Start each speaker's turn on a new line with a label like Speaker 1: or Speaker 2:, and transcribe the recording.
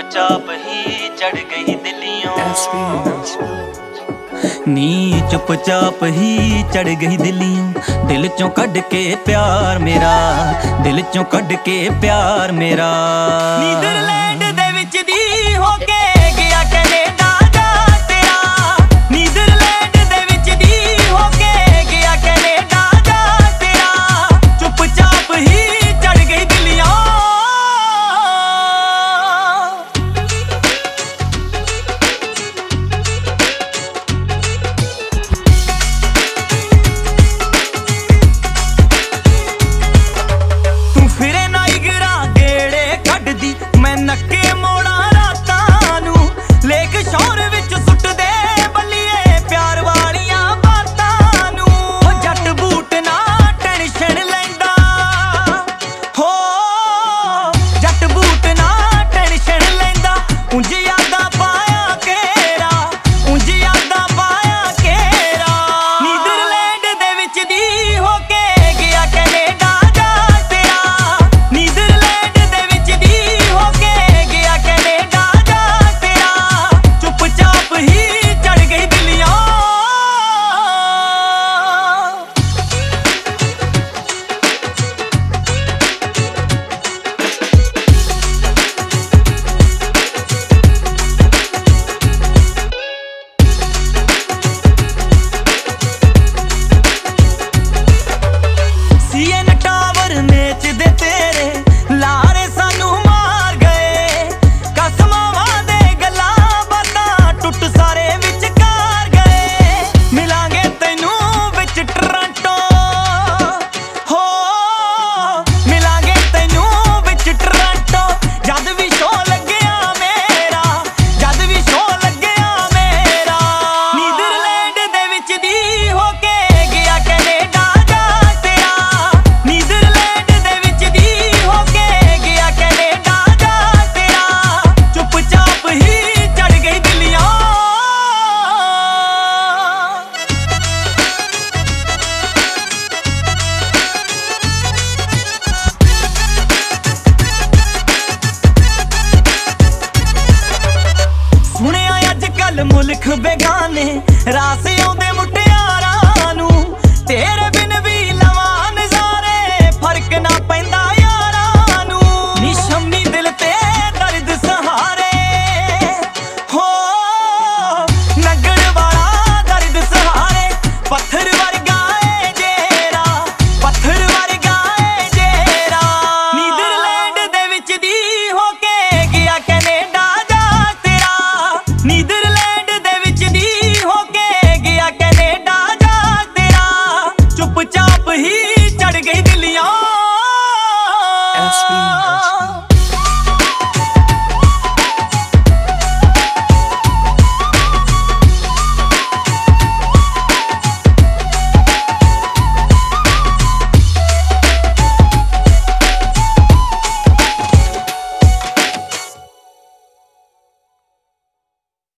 Speaker 1: चुपचाप ही चढ़ गई दिलियों।
Speaker 2: नी चुपचाप ही चढ़ गई दिलियों, दिल चों कढ़ के प्यार मेरा, दिल चों कढ़ के प्यार मेरा।
Speaker 1: नीदरलैंड दे विच दी होके गया कनेडा जा तेरा, नीदरलैंड दे विच दी होके गया कनेडा जा तेरा, चुपचाप ही चढ़ गई दिलियों। तू फिरे नाइगरा गेड़े कढ़दी, मैं नक्के मोड़ा रातां नू, लेक शौर विच सुट दे बल्लिए प्यार वालियां बातां नू। जट बूट ना टेंशन लैंदा, हो जट बूट ना टेंशन लैंदा, उंज यादां पाया केरा, उंज यादां पाया केरा। नीदरलैंड दे विच दी होके गया कनेडा जा तेरा, नीदरलैंड दे विच दी होके गया कनेडा जा तेरा, चुपचाप ही चढ़ गई दिलियों। सीएन टावर मेच दे तेरे लारे सानू मार गए, कसमां वादे गल्लां बातां टुट सारे विचकार गए। मिलांगे तैनू विच टोरंटो, हो मिलांगे तैनू विच टोरंटो, जद भी शो लग्गिया मेरा, जद भी शो लग्गिया मेरा। नीदरलैंड दे विच दी होके गया कनेडा जा तेरा, नीदरलैंड दे विच दी होके गया कनेडा जा तेरा, चुपचाप ही चढ़ गई दिलियों। सुनिया अजकल मुल्क बेगाने रास